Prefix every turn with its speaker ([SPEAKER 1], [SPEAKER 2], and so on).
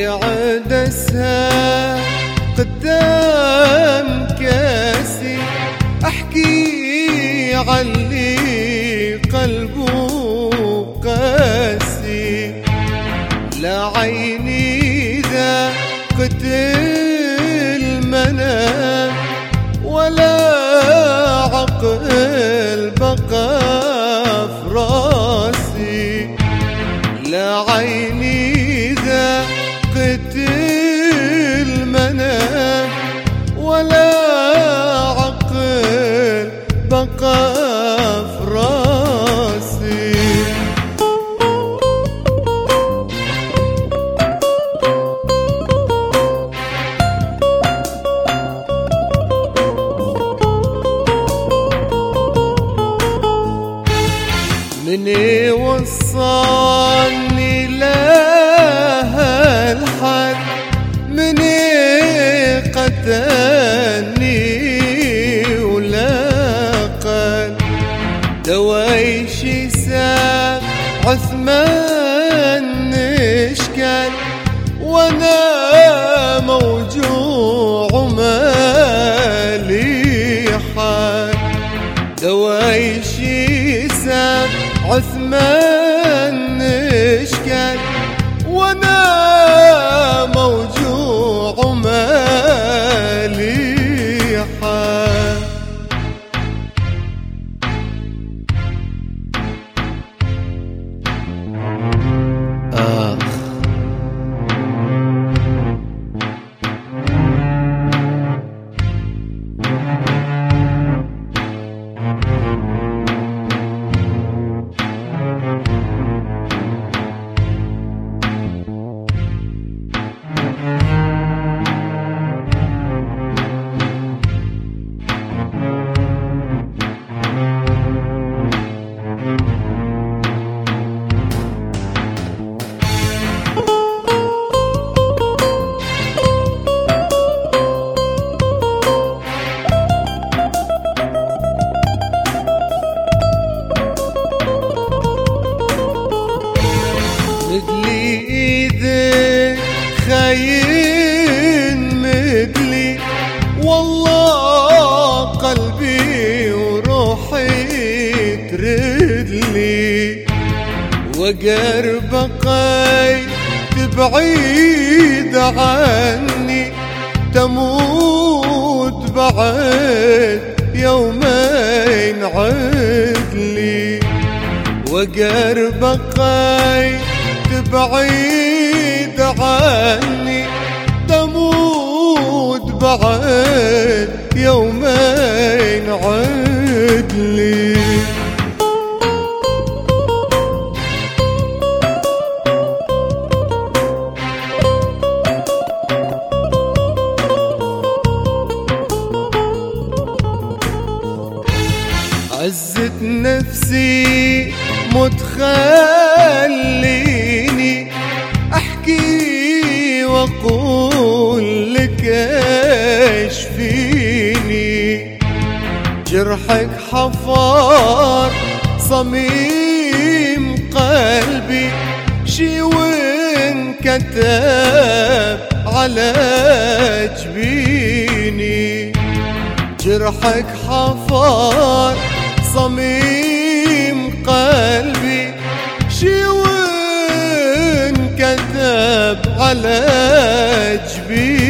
[SPEAKER 1] عدسها قدام كاسي، احكي علي قلبه قاسي. لا عيني ذاقت المنام ولا عقل بقى في راسي. لا عيني ذاقت المنام ولا عقل بقى في راسي. مني وصلني لها الحد، مني قتلني ولاقل. دوايشي ساب عثمان نشكل وانا موجوع ومالي حال. دوايشي ساب عثمان نشكل وانا موجوع ومالي حال. مدلي ايدك خاين مدلي، والله قلبي وروحي تردلي. وقربقي تبعيد عني، تموت بعد يومين عدلي. وقربقي تبعيد عني، تموت بعد يومين عدلي. عزت نفسي متخليني احكي واقول لك ايش فيني. جرحك حفر صميم قلبي، شي وانكتب على جبيني. جرحك حفر صميم قلبي، شي وانكتب على جبيني.